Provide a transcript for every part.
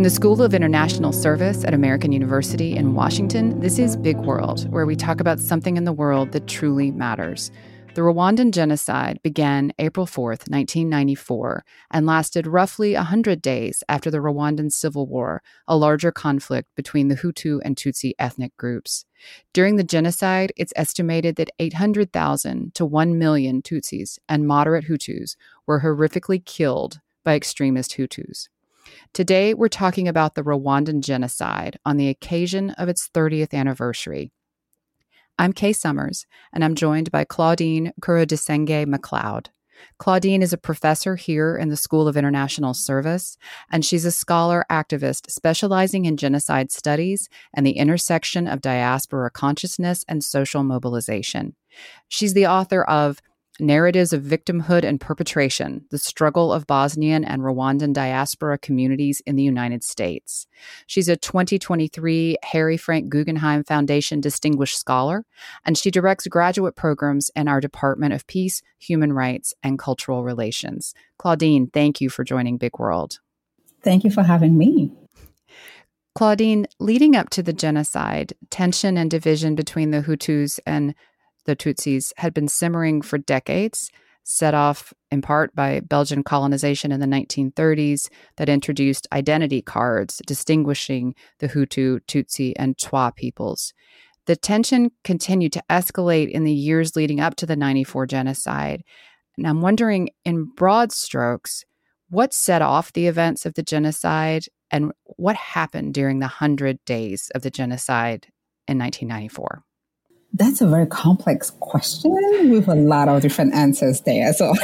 From the School of International Service at American University in Washington, this is Big World, where we talk about something in the world that truly matters. The Rwandan genocide began April 4th, 1994, and lasted roughly 100 days after the Rwandan Civil War, a larger conflict between the Hutu and Tutsi ethnic groups. During the genocide, it's estimated that 800,000 to 1 million Tutsis and moderate Hutus were horrifically killed by extremist Hutus. Today, we're talking about the Rwandan genocide on the occasion of its 30th anniversary. I'm Kay Summers, and I'm joined by Claudine Kurodisenge MacLeod. Claudine is a professor here in the School of International Service, and she's a scholar activist specializing in genocide studies and the intersection of diaspora consciousness and social mobilization. She's the author of Narratives of Victimhood and Perpetration, The Struggle of Bosnian and Rwandan Diaspora Communities in the United States. She's a 2023 Harry Frank Guggenheim Foundation Distinguished Scholar, and she directs graduate programs in our Department of Peace, Human Rights, and Cultural Relations. Claudine, thank you for joining Big World. Thank you for having me. Claudine, leading up to the genocide, tension and division between the Hutus and the Tutsis had been simmering for decades, set off in part by Belgian colonization in the 1930s that introduced identity cards distinguishing the Hutu, Tutsi, and Twa peoples. The tension continued to escalate in the years leading up to the 94 genocide. And I'm wondering, in broad strokes, what set off the events of the genocide and what happened during the 100 days of the genocide in 1994? That's a very complex question with a lot of different answers there. So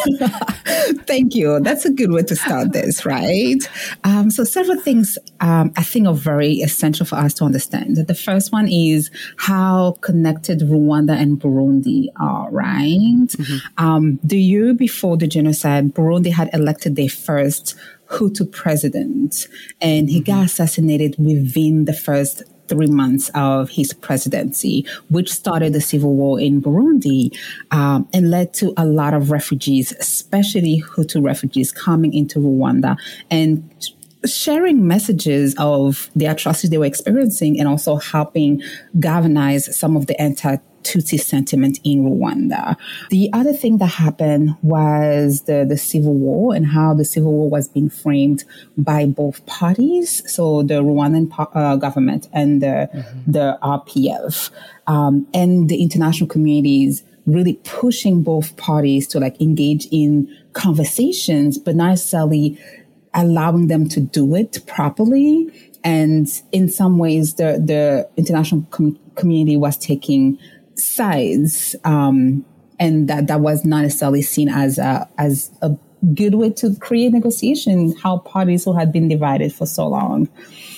thank you. That's a good way to start this, right? So several things I think are very essential for us to understand. The first one is how connected Rwanda and Burundi are, right? Mm-hmm. The year before the genocide, Burundi had elected their first Hutu president, and he got assassinated within the first 3 months of his presidency, which started the civil war in Burundi and led to a lot of refugees, especially Hutu refugees, coming into Rwanda and sharing messages of the atrocities they were experiencing and also helping galvanize some of the anti-Tutsi sentiment in Rwanda. The other thing that happened was the civil war and how the civil war was being framed by both parties, so the Rwandan government and the RPF, and the international communities really pushing both parties to engage in conversations, but not necessarily allowing them to do it properly. And in some ways, the international community was taking sides, and that was not necessarily seen as a good way to create negotiation, how parties who had been divided for so long.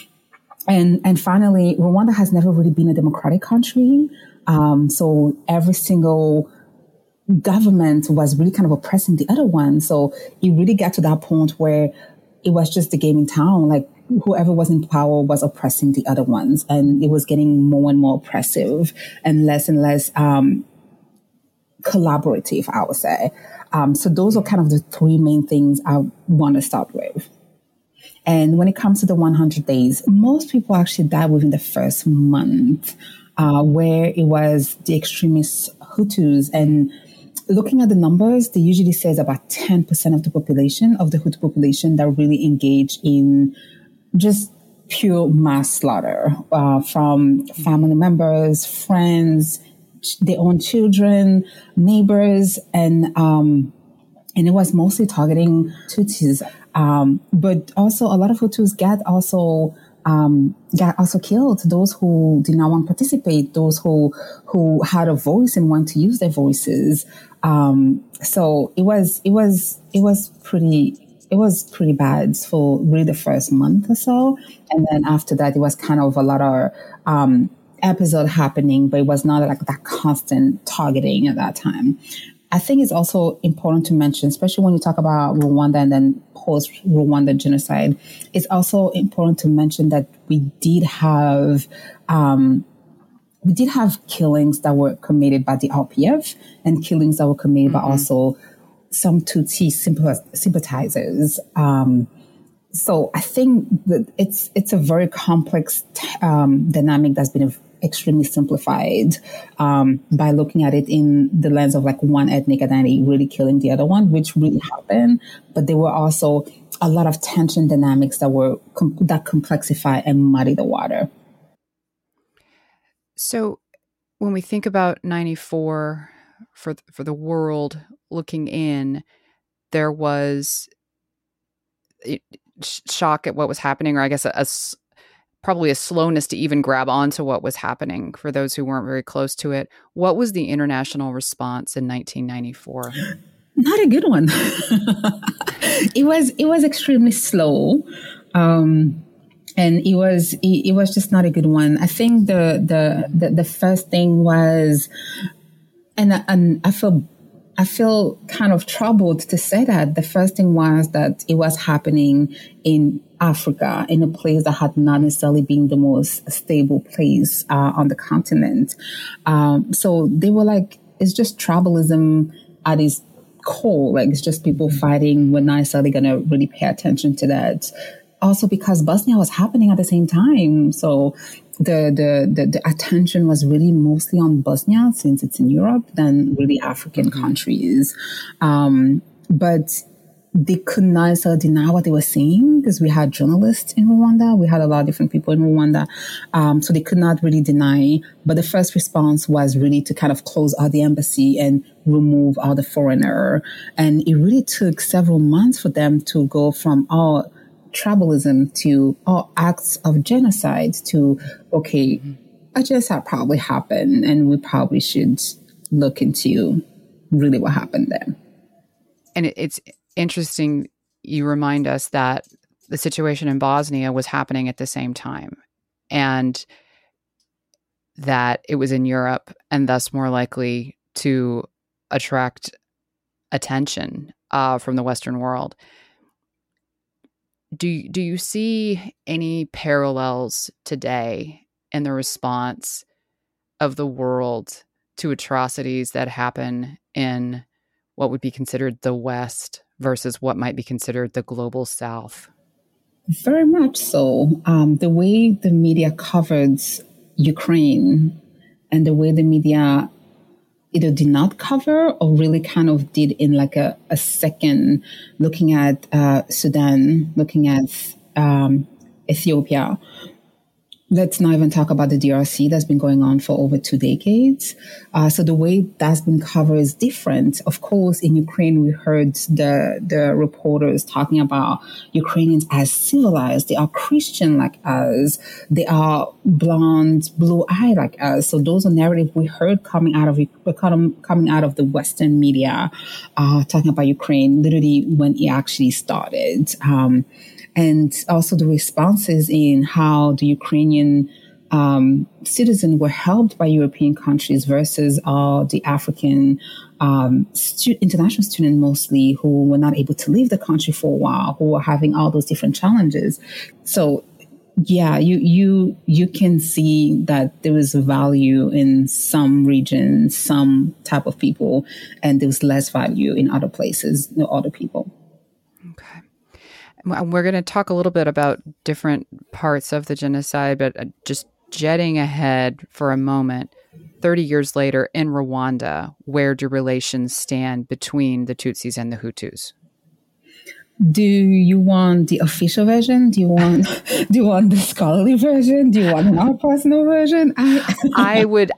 And finally, Rwanda has never really been a democratic country. So every single government was really kind of oppressing the other one. So it really got to that point where it was just the game in town. Whoever was in power was oppressing the other ones, and it was getting more and more oppressive and less collaborative, I would say. So those are kind of the three main things I want to start with. And when it comes to the 100 days, most people actually died within the first month, where it was the extremist Hutus. And looking at the numbers, they usually says about 10% of the population, of the Hutu population, that really engage in just pure mass slaughter, from family members, friends, their own children, neighbors, and it was mostly targeting Tutsis. But also a lot of Hutus got also killed. Those who did not want to participate, those who had a voice and want to use their voices. So it was pretty bad for really the first month or so. And then after that, it was kind of a lot of episode happening, but it was not that constant targeting at that time. I think it's also important to mention, especially when you talk about Rwanda and then post-Rwanda genocide, it's also important to mention that we did have killings that were committed by the RPF and killings that were committed by also some Tutsi sympathizers. So I think that it's a very complex dynamic that's been extremely simplified by looking at it in the lens of like one ethnic identity really killing the other one, which really happened. But there were also a lot of tension dynamics that that complexify and muddy the water. So when we think about 94 for the world looking in, there was shock at what was happening, or I guess probably a slowness to even grab onto what was happening for those who weren't very close to it. What was the international response in 1994? Not a good one. It was extremely slow. And it was just not a good one. I think the first thing was, and I feel kind of troubled to say that. The first thing was that it was happening in Africa, in a place that had not necessarily been the most stable place on the continent. So they were like, it's just tribalism at its core. Like, it's just people fighting. We're not necessarily going to really pay attention to that. Also because Bosnia was happening at the same time. So the attention was really mostly on Bosnia, since it's in Europe, than really African countries. But they could not necessarily deny what they were saying, because we had journalists in Rwanda. We had a lot of different people in Rwanda. So they could not really deny. But the first response was really to kind of close out the embassy and remove all the foreigner. And it really took several months for them to go from all tribalism to all acts of genocide to, okay, a genocide probably happened and we probably should look into really what happened there. And it's interesting you remind us that the situation in Bosnia was happening at the same time, and that it was in Europe and thus more likely to attract attention from the Western world. Do you see any parallels today in the response of the world to atrocities that happen in what would be considered the West versus what might be considered the global South? Very much so. The way the media covered Ukraine and the way the media either did not cover or really kind of did in like a second, looking at Sudan, looking at Ethiopia. Let's not even talk about the DRC that's been going on for over 2 decades. So the way that's been covered is different. Of course, in Ukraine, we heard the reporters talking about Ukrainians as civilized. They are Christian like us. They are blonde, blue-eyed like us. So those are narratives we heard coming out of the Western media, talking about Ukraine literally when it actually started. And also the responses in how the Ukrainian citizens were helped by European countries versus the African international students mostly, who were not able to leave the country for a while, who were having all those different challenges. So yeah, you can see that there is value in some regions, some type of people, and there was less value in other places, other people. Okay. We're going to talk a little bit about different parts of the genocide, but just jetting ahead for a moment, 30 years later in Rwanda, where do relations stand between the Tutsis and the Hutus? Do you want the official version? Do you want the scholarly version? Do you want our personal version? I would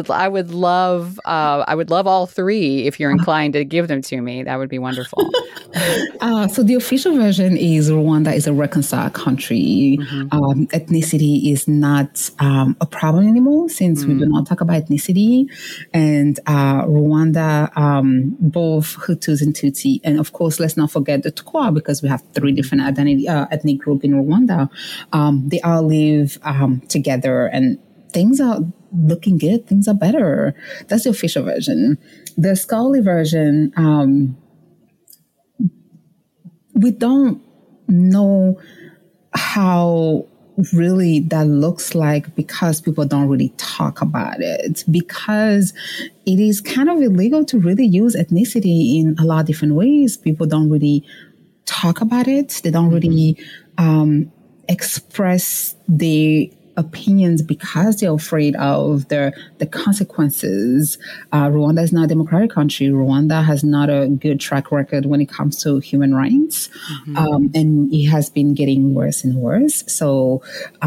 love all three. If you're inclined to give them to me, that would be wonderful. So the official version is Rwanda is a reconciled country. Mm-hmm. Ethnicity is not a problem anymore, since we do not talk about ethnicity. And Rwanda, both Hutus and Tutsi, and of course, let's not forget the Twa, because we have 3 different ethnic groups in Rwanda. They all live together, and things are looking good. Things are better. That's the official version. The scholarly version, we don't know how really that looks like, because people don't really talk about it, because it is kind of illegal to really use ethnicity in a lot of different ways. People don't really talk about it. They don't really express the opinions because they're afraid of the consequences. Rwanda is not a democratic country. Rwanda has not a good track record when it comes to human rights, and it has been getting worse and worse. So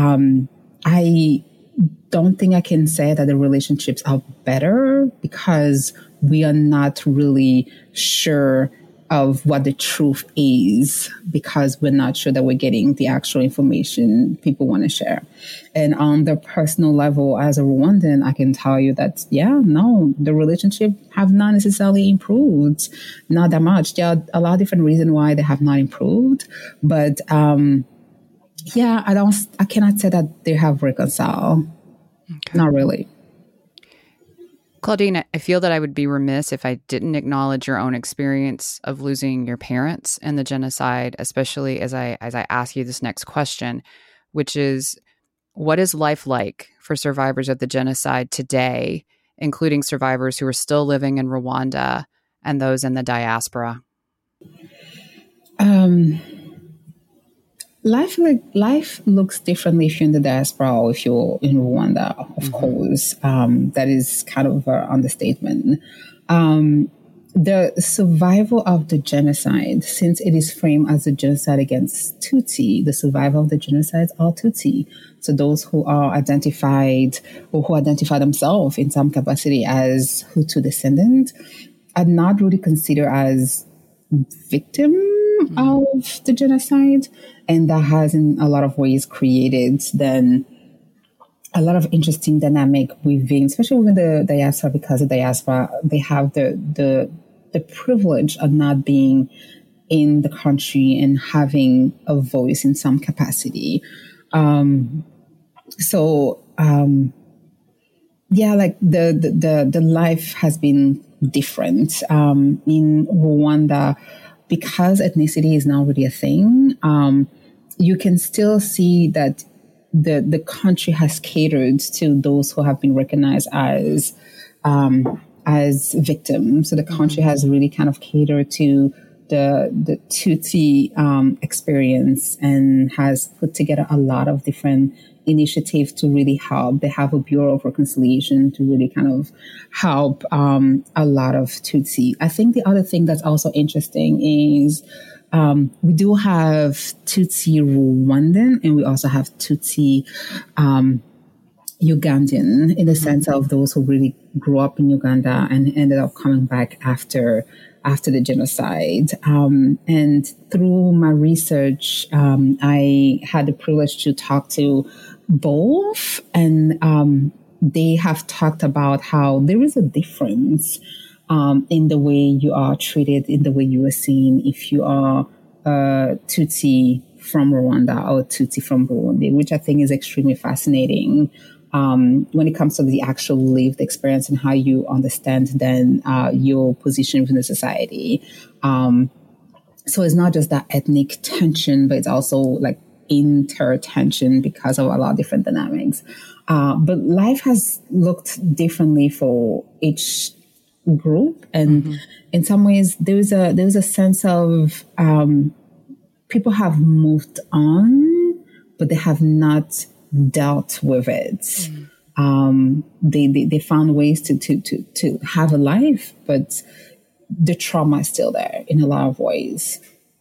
I don't think I can say that the relationships are better because we are not really sure of what the truth is, because we're not sure that we're getting the actual information people want to share. And on the personal level, as a Rwandan, I can tell you that, no, the relationship have not necessarily improved, not that much. There are a lot of different reasons why they have not improved, but I cannot say that they have reconciled. Okay. Not really. Claudine, I feel that I would be remiss if I didn't acknowledge your own experience of losing your parents in the genocide, especially as I ask you this next question, which is, what is life like for survivors of the genocide today, including survivors who are still living in Rwanda and those in the diaspora? Life looks differently if you're in the diaspora or if you're in Rwanda, of course. That is kind of an understatement. The survival of the genocide, since it is framed as a genocide against Tutsi, the survival of the genocide are Tutsi. So those who are identified or who identify themselves in some capacity as Hutu descendant are not really considered as victims of the genocide, and that has in a lot of ways created then a lot of interesting dynamic within, especially within the diaspora, because the diaspora, they have the privilege of not being in the country and having a voice in some capacity. The life has been different in Rwanda. Because ethnicity is not really a thing, you can still see that the country has catered to those who have been recognized as victims. So the country has really kind of catered to the Tutsi experience and has put together a lot of different initiatives to really help. They have a Bureau of Reconciliation to really kind of help a lot of Tutsi. I think the other thing that's also interesting is we do have Tutsi Rwandan and we also have Tutsi Ugandan, in the sense of those who really grew up in Uganda and ended up coming back after the genocide. And through my research, I had the privilege to talk to both, and they have talked about how there is a difference in the way you are treated, in the way you are seen if you are Tutsi from Rwanda or Tutsi from Burundi, which I think is extremely fascinating. When it comes to the actual lived experience and how you understand then your position within the society. So it's not just that ethnic tension, but it's also like inter-tension because of a lot of different dynamics. But life has looked differently for each group. And in some ways, there's a sense of people have moved on, but they have not dealt with it. They found ways to have a life, but the trauma is still there in a lot of ways.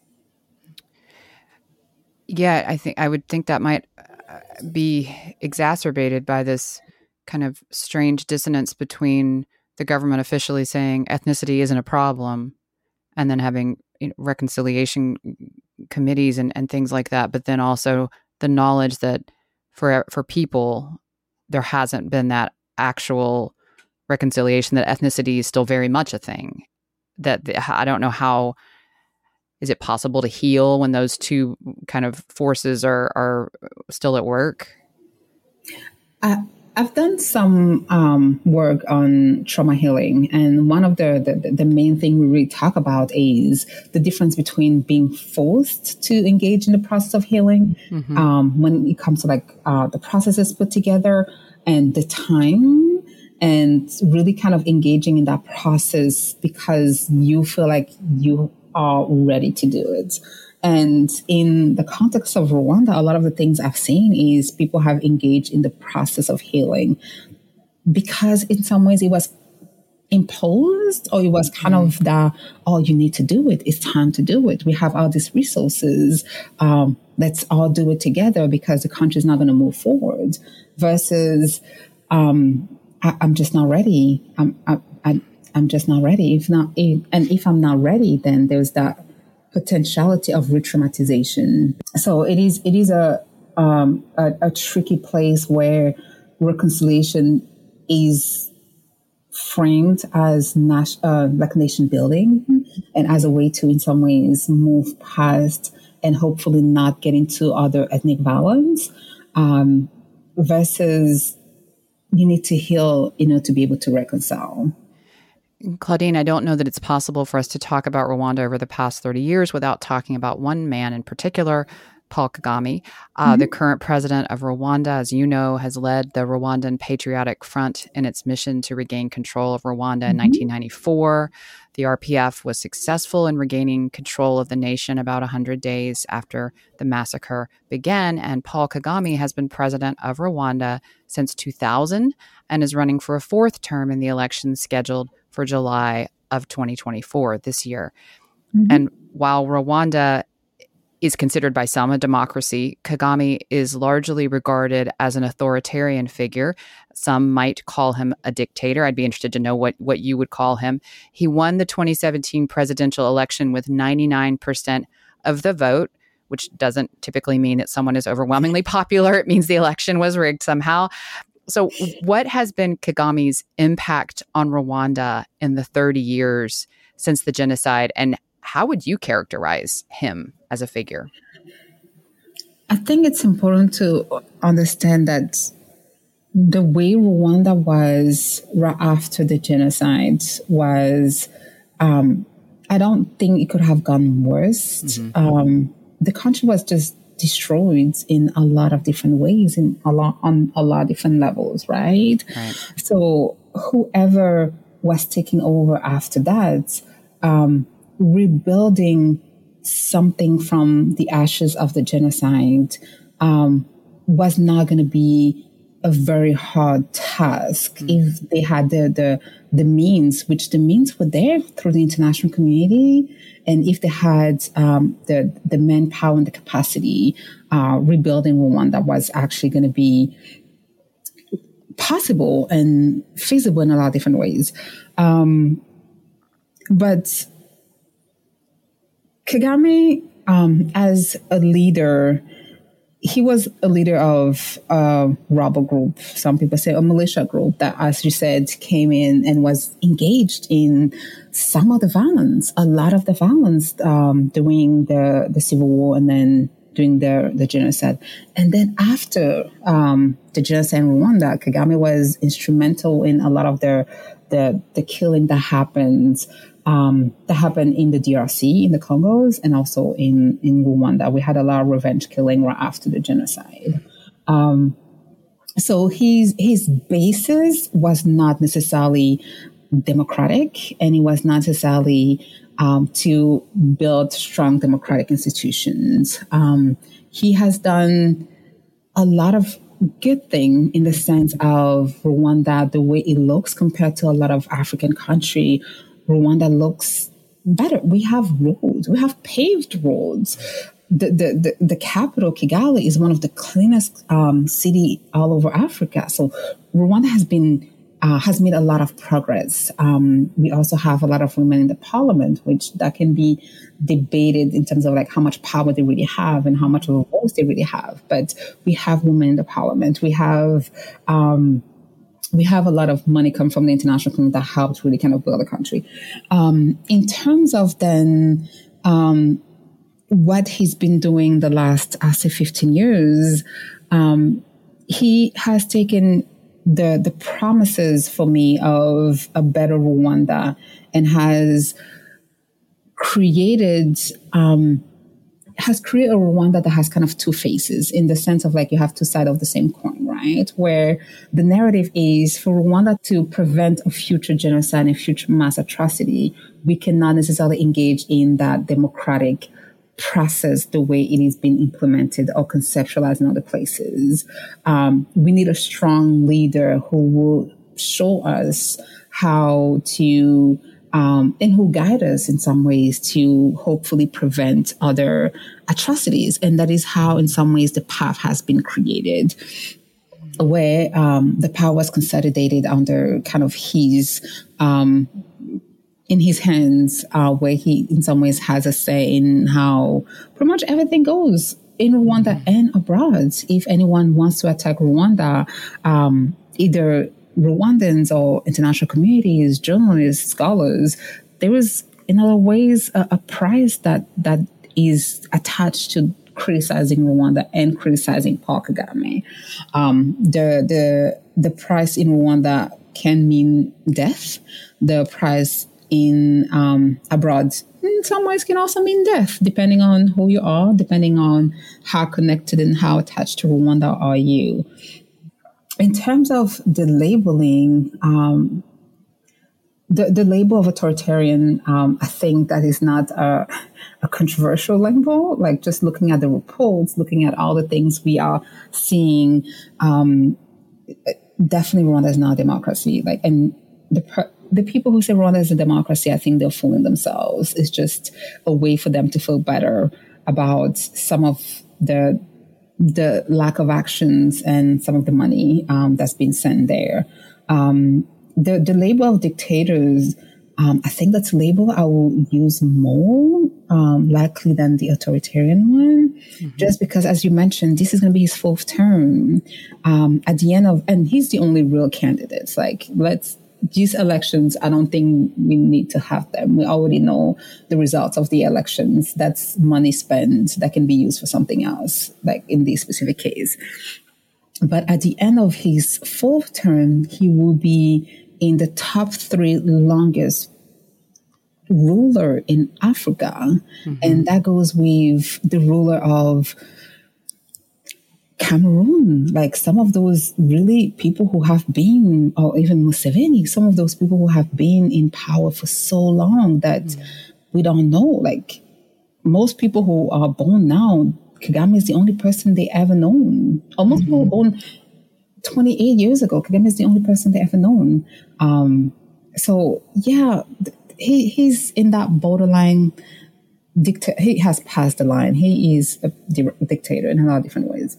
Yeah, I would think that might be exacerbated by this kind of strange dissonance between the government officially saying ethnicity isn't a problem and then having reconciliation committees and things like that, but then also the knowledge that for people, there hasn't been that actual reconciliation, that ethnicity is still very much a thing. That I don't know how is it possible to heal when those two kind of forces are still at work? I've done some work on trauma healing, and one of the main thing we really talk about is the difference between being forced to engage in the process of healing when it comes to the processes put together and the time, and really kind of engaging in that process because you feel like you are ready to do it. And in the context of Rwanda, a lot of the things I've seen is people have engaged in the process of healing because in some ways it was imposed, or it was kind of the, oh, you need to do it. It's time to do it. We have all these resources. Let's all do it together because the country's not going to move forward versus, I'm just not ready. I'm just not ready. If I'm not ready, then there's that potentiality of re-traumatization. So it is a tricky place where reconciliation is framed as like nation building and as a way to, in some ways, move past and hopefully not get into other ethnic violence, versus you need to heal, to be able to reconcile. Claudine, I don't know that it's possible for us to talk about Rwanda over the past 30 years without talking about one man in particular, Paul Kagame. The current president of Rwanda, as you know, has led the Rwandan Patriotic Front in its mission to regain control of Rwanda in 1994. The RPF was successful in regaining control of the nation about 100 days after the massacre began, and Paul Kagame has been president of Rwanda since 2000 and is running for a fourth term in the election scheduled for July of 2024 this year. And while Rwanda is considered by some a democracy, Kagame is largely regarded as an authoritarian figure. Some might call him a dictator. I'd be interested to know what you would call him. He won the 2017 presidential election with 99% of the vote, which doesn't typically mean that someone is overwhelmingly popular. It means the election was rigged somehow. So what has been Kagame's impact on Rwanda in the 30 years since the genocide, and how would you characterize him as a figure? I think it's important to understand that the way Rwanda was right after the genocide was, I don't think it could have gone worse. The country was just destroyed in a lot of different ways, on a lot of different levels, right? So whoever was taking over after that, rebuilding something from the ashes of the genocide was not going to be a very hard task if they had the means, which the means were there through the international community, and if they had the manpower and the capacity, rebuilding Rwanda was actually going to be possible and feasible in a lot of different ways. But Kagame, as a leader, he was a leader of a rebel group, some people say a militia group that, as you said, came in and was engaged in some of the violence, a lot of the violence during the civil war and then during the genocide. And then after the genocide in Rwanda, Kagame was instrumental in a lot of the killing that happened in the DRC, in the Congos, and also in Rwanda. We had a lot of revenge killing right after the genocide. So his basis was not necessarily democratic, and it was not necessarily to build strong democratic institutions. He has done a lot of good thing in the sense of Rwanda, the way it looks compared to a lot of African country. Rwanda looks better. We have roads. We have paved roads. The capital, Kigali, is one of the cleanest city all over Africa. So Rwanda has made a lot of progress. We also have a lot of women in the parliament, which that can be debated in terms of like how much power they really have and how much of a voice they really have. But we have women in the parliament. We have a lot of money come from the international community that helps really kind of build the country. In terms of then what he's been doing the last, I say, 15 years, he has taken the promises for me of a better Rwanda and has created a Rwanda that has kind of two faces, in the sense of like you have two sides of the same coin, right? right? Where the narrative is for Rwanda to prevent a future genocide and future mass atrocity, we cannot necessarily engage in that democratic process the way it is being implemented or conceptualized in other places. We need a strong leader who will show us how to and who guide us in some ways to hopefully prevent other atrocities. And that is how, in some ways, the path has been created, where the power was consolidated under kind of his, in his hands, where he, in some ways, has a say in how pretty much everything goes in Rwanda and abroad. If anyone wants to attack Rwanda, either Rwandans or international communities, journalists, scholars, there is, in other ways, a price that is attached to criticizing Rwanda and criticizing Paul Kagame. The price in Rwanda can mean death. The price in abroad, in some ways, can also mean death, depending on who you are, depending on how connected and how attached to Rwanda are you. In terms of the labeling, the label of authoritarian, I think that is not a controversial label. Like just looking at the reports, looking at all the things we are seeing, definitely Rwanda is not a democracy. Like, and the people who say Rwanda is a democracy, I think they're fooling themselves. It's just a way for them to feel better about some of the lack of actions and some of the money that's been sent there. The label of dictators, I think that's a label I will use more likely than the authoritarian one, just because, as you mentioned, this is going to be his fourth term. At the end of, and he's the only real candidate. Like, these elections, I don't think we need to have them. We already know the results of the elections. That's money spent that can be used for something else, like in this specific case. But at the end of his fourth term, he will be in the top 3 longest ruler in Africa. And that goes with the ruler of Cameroon, like some of those really people who have been, or even Museveni, some of those people who have been in power for so long that we don't know. Like most people who are born now, Kagame is the only person they ever known. Almost people born 28 years ago, Kagame is the only person they ever known. So yeah, he's in that borderline dictator. He has passed the line. He is a dictator in a lot of different ways.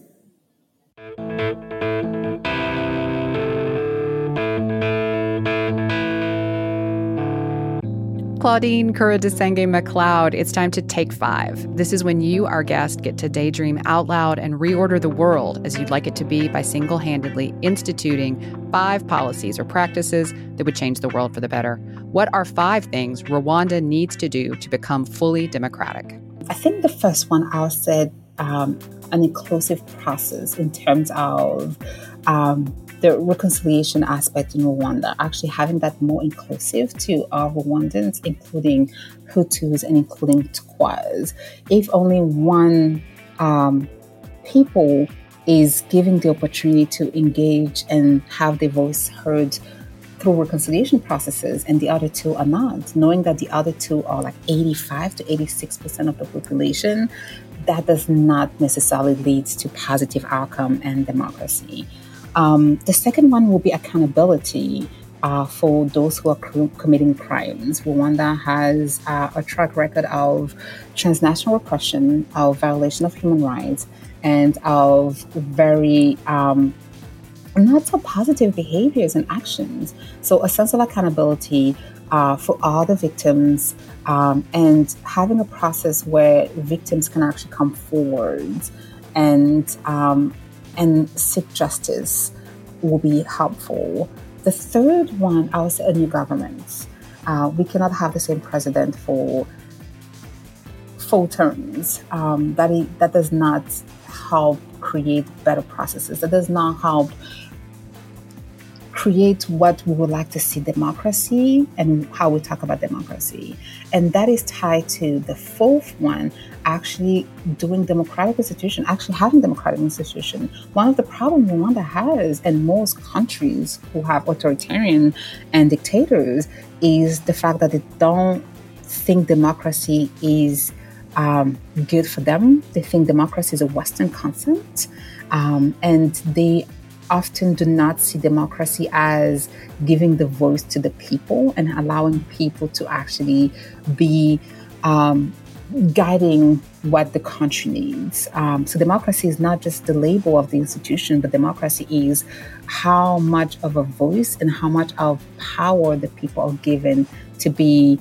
Claudine Kuradusenge McLeod, it's time to take 5. This is when you, our guest, get to daydream out loud and reorder the world as you'd like it to be by single-handedly instituting 5 policies or practices that would change the world for the better. What are 5 things Rwanda needs to do to become fully democratic? I think the first one I said an inclusive process in terms of the reconciliation aspect in Rwanda, actually having that more inclusive to our Rwandans, including Hutus and including Tutsis. If only one people is given the opportunity to engage and have their voice heard through reconciliation processes and the other 2 are not, knowing that the other 2 are like 85 to 86% of the population, that does not necessarily lead to positive outcome and democracy. The second one will be accountability for those who are committing crimes. Rwanda has a track record of transnational repression, of violation of human rights, and of very not so positive behaviors and actions. So a sense of accountability for all the victims and having a process where victims can actually come forward and seek justice will be helpful. The third one, I would say a new government. We cannot have the same president for full terms. That does not help create better processes. That does not help create what we would like to see democracy and how we talk about democracy. And that is tied to the fourth one, actually doing democratic institution, actually having democratic institution. One of the problems Rwanda has, and most countries who have authoritarian and dictators, is the fact that they don't think democracy is good for them. They think democracy is a Western concept, and they often do not see democracy as giving the voice to the people and allowing people to actually be guiding what the country needs. So democracy is not just the label of the institution, but democracy is how much of a voice and how much of power the people are given to be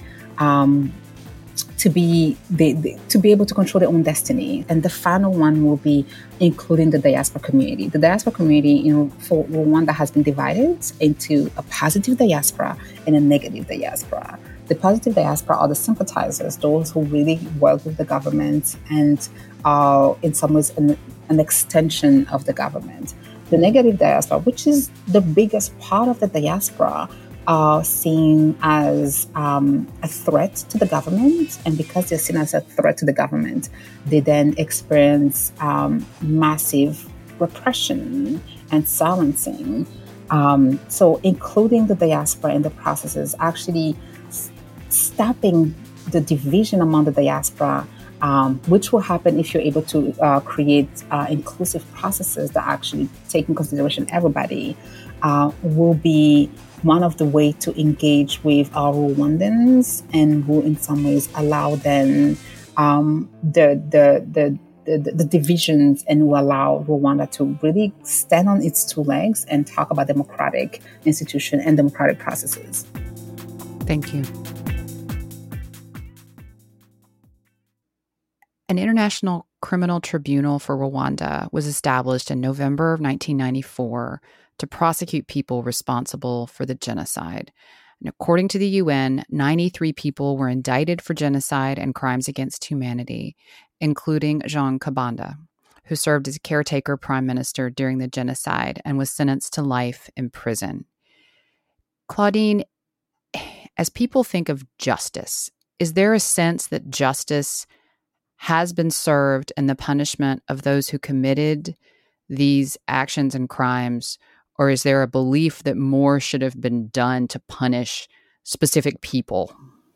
able to control their own destiny. And the final one will be including the diaspora community. The diaspora community, for Rwanda, has been divided into a positive diaspora and a negative diaspora. The positive diaspora are the sympathizers, those who really work with the government and are in some ways an extension of the government. The negative diaspora, which is the biggest part of the diaspora, are seen as a threat to the government. And because they're seen as a threat to the government, they then experience massive repression and silencing. So including the diaspora in the process is actually stopping the division among the diaspora, which will happen if you're able to create inclusive processes that actually take in consideration everybody, will be one of the ways to engage with our Rwandans, and will in some ways allow them the divisions, and will allow Rwanda to really stand on its two legs and talk about democratic institution and democratic processes. Thank you. An International Criminal Tribunal for Rwanda was established in November of 1994 to prosecute people responsible for the genocide. And according to the UN, 93 people were indicted for genocide and crimes against humanity, including Jean Kabanda, who served as caretaker prime minister during the genocide and was sentenced to life in prison. Claudine, as people think of justice, is there a sense that justice has been served and the punishment of those who committed these actions and crimes, or is there a belief that more should have been done to punish specific people?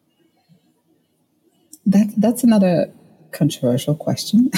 That's another controversial question.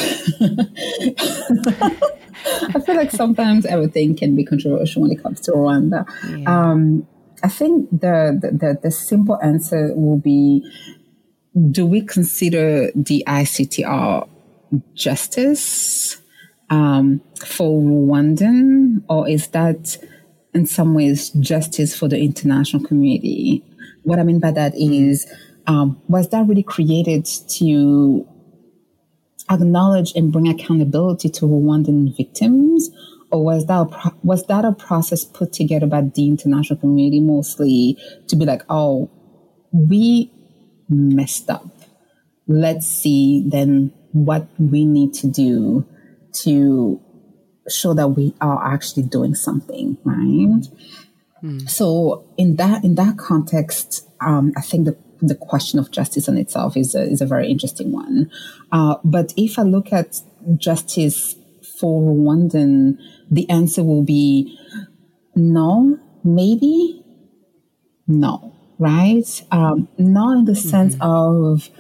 I feel like sometimes everything can be controversial when it comes to Rwanda. Yeah. I think the simple answer will be, do we consider the ICTR justice for Rwandan, or is that in some ways justice for the international community? What I mean by that is, was that really created to acknowledge and bring accountability to Rwandan victims, or was that a process put together by the international community mostly to be like, oh, we messed up, let's see then what we need to do to show that we are actually doing something, right? So in that context, I think the question of justice in itself is a very interesting one. But if I look at justice for Rwandan, the answer will be no, maybe, no. Right? Not in the sense of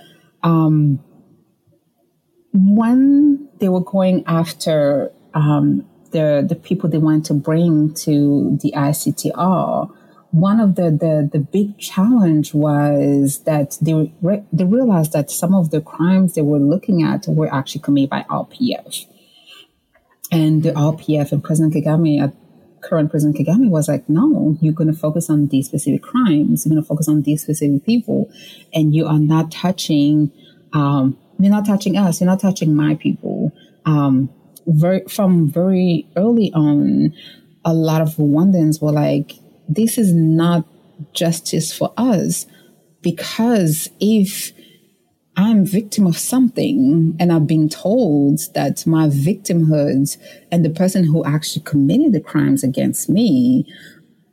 when they were going after the people they wanted to bring to the ICTR, one of the big challenge was that they realized that some of the crimes they were looking at were actually committed by RPF. And the RPF and current President Kagame was like, no, you're going to focus on these specific crimes. You're going to focus on these specific people. And you are not touching, you're not touching us. You're not touching my people. From very early on, a lot of Rwandans were like, this is not justice for us, because if I'm victim of something and I've been told that my victimhood and the person who actually committed the crimes against me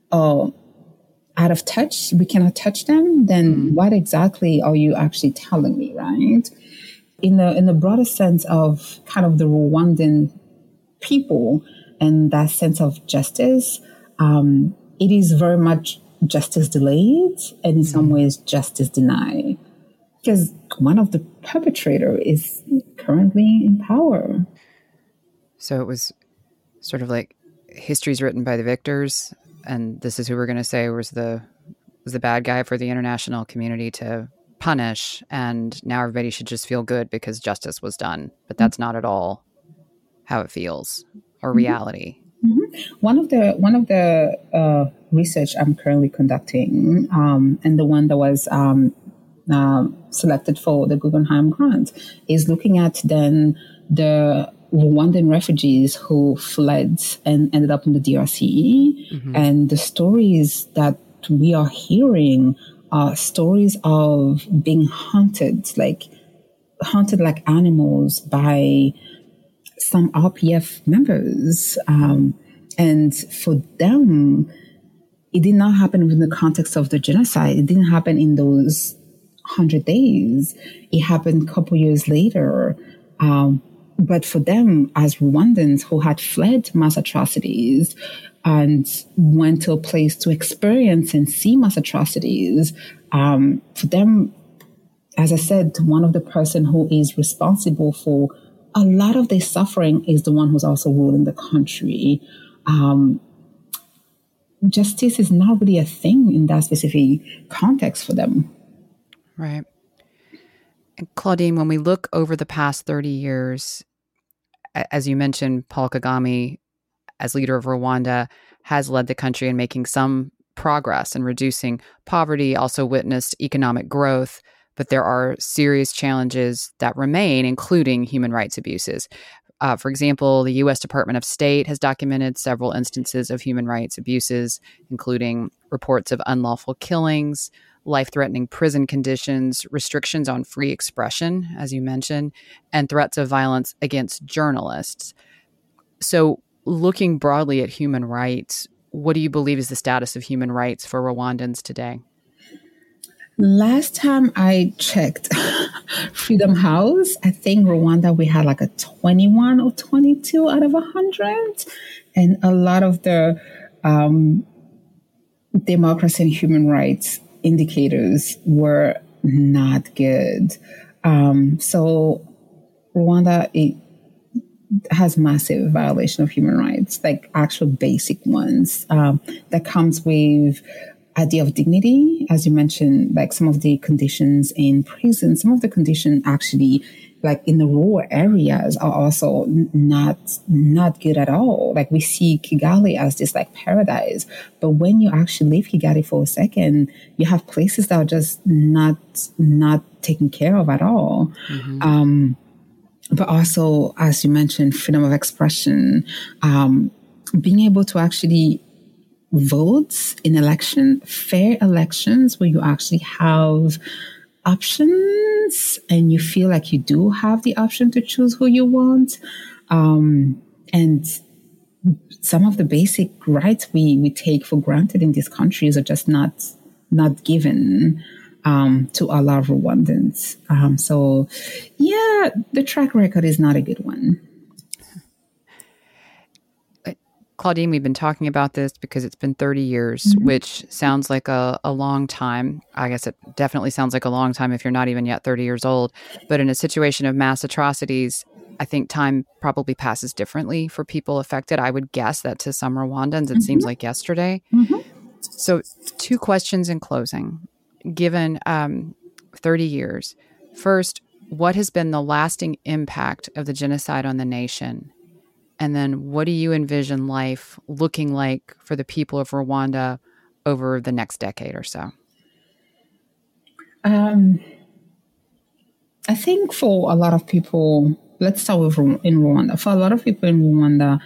out of touch, we cannot touch them, then what exactly are you actually telling me, right? In the broader sense of kind of the Rwandan people and that sense of justice, it is very much justice delayed and in some ways justice denied, because one of the perpetrator is currently in power. So it was sort of like history's written by the victors, and this is who we're going to say was the bad guy for the international community to punish, and now everybody should just feel good because justice was done. But that's not at all how it feels or reality. One of the research I'm currently conducting, and the one that was selected for the Guggenheim grant, is looking at then the Rwandan refugees who fled and ended up in the DRC, and the stories that we are hearing are stories of being hunted like animals by some RPF members. And for them, it did not happen within the context of the genocide. It didn't happen in those 100 days. It happened a couple years later. But for them, as Rwandans who had fled mass atrocities and went to a place to experience and see mass atrocities, for them, as I said, one of the person who is responsible for a lot of their suffering is the one who's also ruling the country. Justice is not really a thing in that specific context for them. Right. And Claudine, when we look over the past 30 years, as you mentioned, Paul Kagame, as leader of Rwanda, has led the country in making some progress in reducing poverty, also witnessed economic growth, but there are serious challenges that remain, including human rights abuses. For example, the U.S. Department of State has documented several instances of human rights abuses, including reports of unlawful killings, life-threatening prison conditions, restrictions on free expression, as you mentioned, and threats of violence against journalists. So, looking broadly at human rights, what do you believe is the status of human rights for Rwandans today? Last time I checked Freedom House, I think Rwanda, we had like a 21 or 22 out of 100. And a lot of the democracy and human rights indicators were not good. So Rwanda, it has massive violation of human rights, like actual basic ones, that comes with idea of dignity, as you mentioned, like some of the conditions in prison, some of the conditions actually, like in the rural areas, are also not good at all. Like we see Kigali as this like paradise, but when you actually leave Kigali for a second, you have places that are just not taken care of at all. But also, as you mentioned, freedom of expression, being able to actually vote in fair elections where you actually have options and you feel like you do have the option to choose who you want. And some of the basic rights we take for granted in these countries are just not given to a lot of Rwandans. So, yeah, the track record is not a good one. Claudine, we've been talking about this because it's been 30 years, which sounds like a long time. I guess it definitely sounds like a long time if you're not even yet 30 years old. But in a situation of mass atrocities, I think time probably passes differently for people affected. I would guess that to some Rwandans, it seems like yesterday. So 2 questions in closing. Given 30 years, first, what has been the lasting impact of the genocide on the nation? And then what do you envision life looking like for the people of Rwanda over the next decade or so? I think for a lot of people, let's start with in Rwanda. For a lot of people in Rwanda,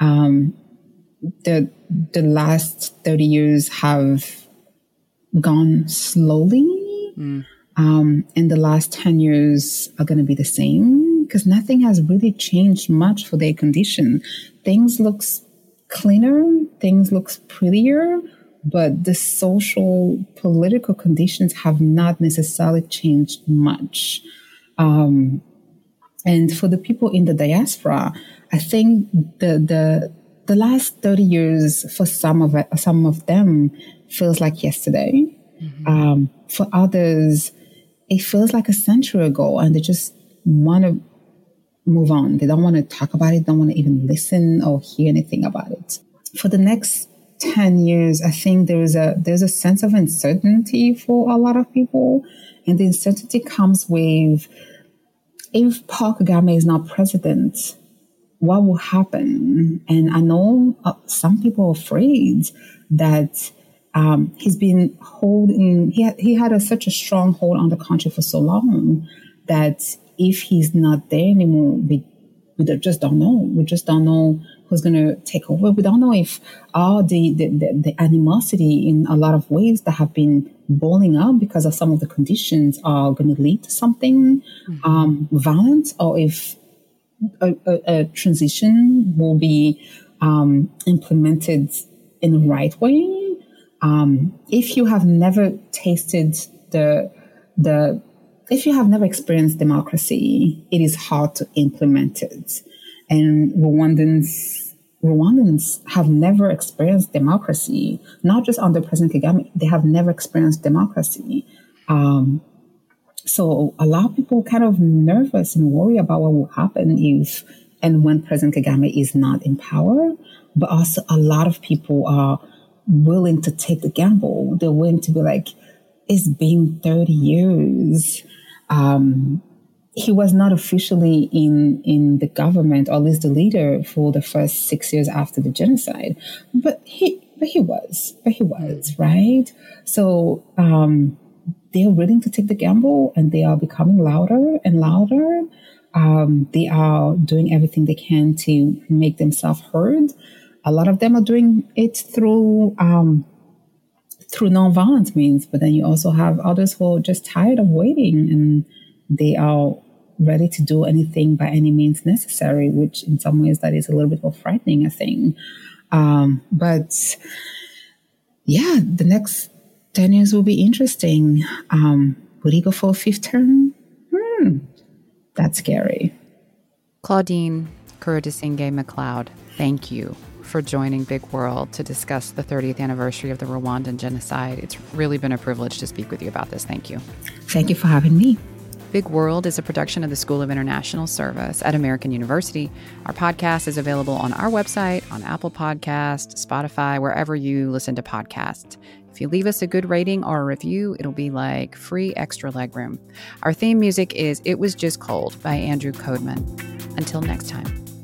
the last 30 years have gone slowly. And the last 10 years are going to be the same because nothing has really changed much for their condition. Things looks cleaner, things looks prettier, but the social, political conditions have not necessarily changed much. And for the people in the diaspora, I think the last 30 years for some of them feels like yesterday. Mm-hmm. For others, it feels like a century ago, and they just want to move on. They don't want to talk about it, don't want to even listen or hear anything about it. For the next 10 years, I think there's a sense of uncertainty for a lot of people, and the uncertainty comes with, if Paul Kagame is not president, what will happen? And I know some people are afraid that he's been holding, he had such a strong hold on the country for so long that if he's not there anymore, we just don't know. We just don't know who's going to take over. We don't know if all the animosity in a lot of ways that have been boiling up because of some of the conditions are going to lead to something violent, or if a transition will be implemented in the right way. If you have never tasted if you have never experienced democracy, it is hard to implement it. And Rwandans have never experienced democracy, not just under President Kagame. They have never experienced democracy. So a lot of people are kind of nervous and worry about what will happen if and when President Kagame is not in power. But also a lot of people are willing to take the gamble. They're willing to be like, it's been 30 years. He was not officially in the government, or at least the leader, for the first 6 years after the genocide. But he was, right? So they are willing to take the gamble, and they are becoming louder and louder. They are doing everything they can to make themselves heard. A lot of them are doing it through nonviolent means, but then you also have others who are just tired of waiting, and they are ready to do anything by any means necessary, which in some ways that is a little bit more frightening, I think. But yeah, the next 10 years will be interesting. Would he go for a fifth term? That's scary. Claudine Kurudasinghe McLeod, thank you for joining Big World to discuss the 30th anniversary of the Rwandan genocide. It's really been a privilege to speak with you about this. Thank you. Thank you for having me. Big World is a production of the School of International Service at American University. Our podcast is available on our website, on Apple Podcasts, Spotify, wherever you listen to podcasts. If you leave us a good rating or a review, it'll be like free extra legroom. Our theme music is It Was Just Cold by Andrew Codeman. Until next time.